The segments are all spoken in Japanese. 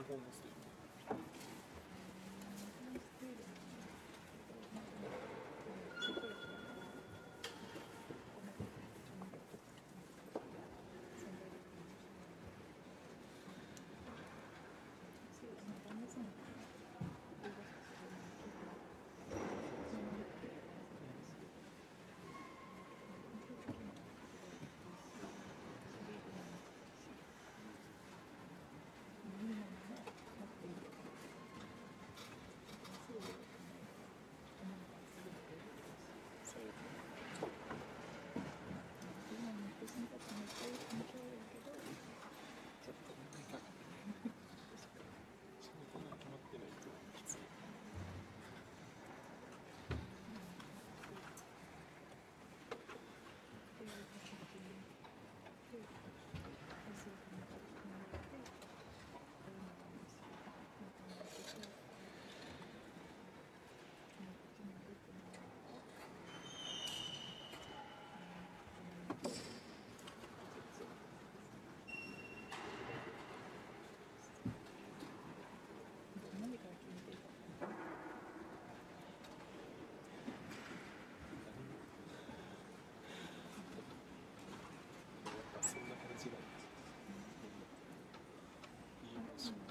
ホームステイ。そんな感じなんです。いいマンション。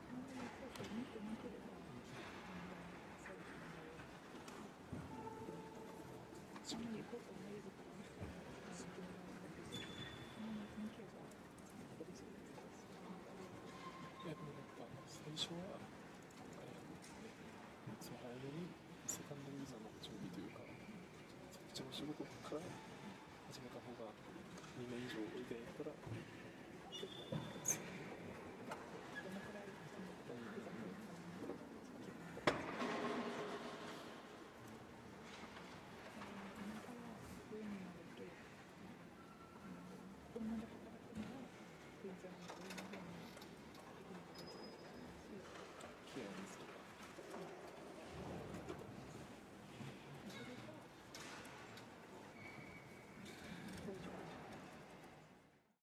でも最初はあれやね、その早めにセカンドビザの準備というか、そっちの仕事から始めた方が2年以上でやったら